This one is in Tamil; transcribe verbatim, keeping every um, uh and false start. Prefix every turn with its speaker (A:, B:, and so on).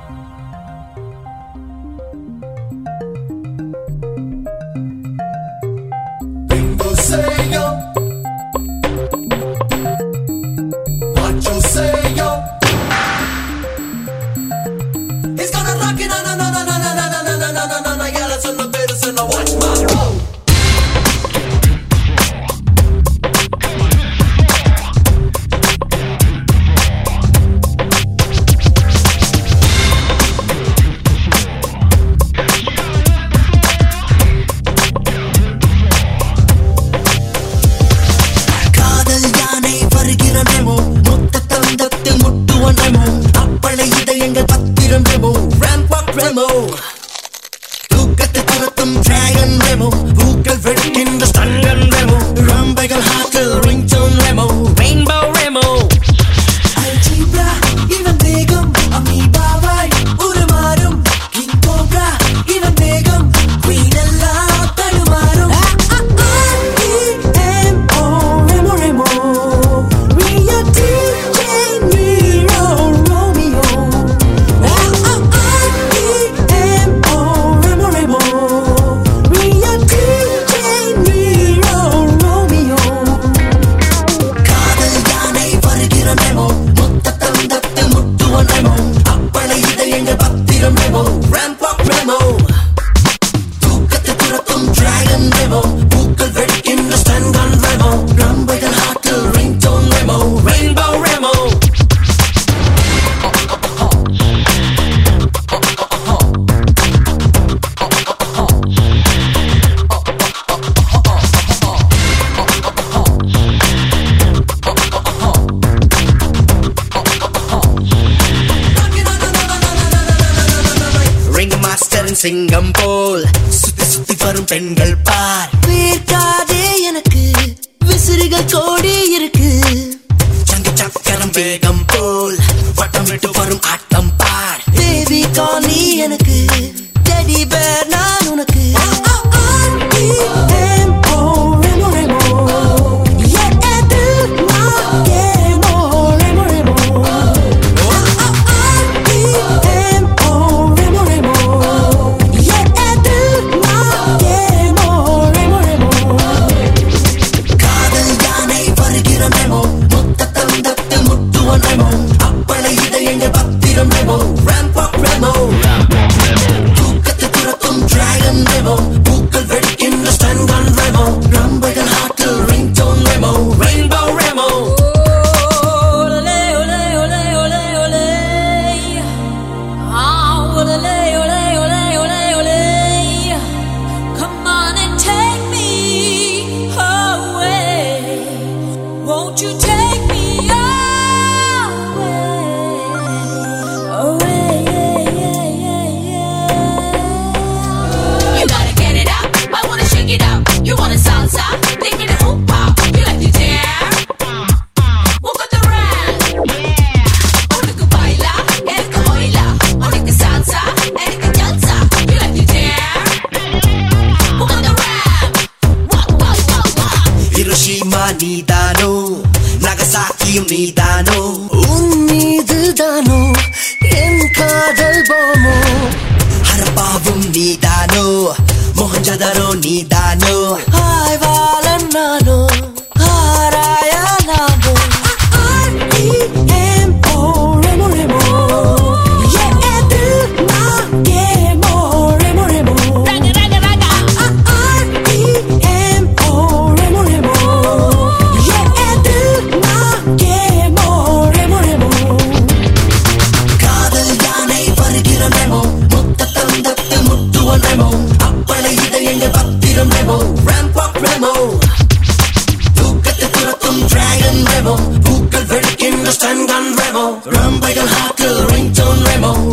A: Bingo say yo, what you say yo? He's gonna rock it, na na na na na na na na na na na na. Yeah, let's on the beat, so now watch my roll. Remo, தூக்கத்தை துரத்தும் dragon Remo, பூக்கள் வெடிக்கின்ற ஸ்டன்கன் Remo, ரம்பைகள் ஹார்ட்டில் ringtone Remo, rainbow Remo. Algebra, இவன் வேகம் அமீபாவாய் உருமாறும் King Cobra, இவன் வேகம் queen எல்லாம் தடுமாறும். R E M O, Remo Remo, we are D J Nero Romeo. சிங்கம் போல் சுத்தி சுத்தி வரும் பெண்கள் பார் வேர்க்காதே எனக்கு விசிறிகள் கோடி இருக்கு சங்கு சக்கரம் வேகம் போல் வட்டம் விட்டு வரும் ஆட்டம் பார் தேவி காணி எனக்கு டெடி பேர் நான் உனக்கு நீதானோ நகசாக்கியும் நீதானோ உன் மீதுதானோ என் காதல் போமோ ஹரப்பாவும் நீதானோ மொஹஞ்சதாரோ நீதானோ ஆய்வாளன் நானோ ஆராயா நானோ Remo, Rampart Remo, தூக்கத்தை துரத்தும் dragon Remo, பூக்கள் வெடிக்கின்ற stun gun Remo, ரம்பைகள் ஹார்ட்டில் ringtone Remo.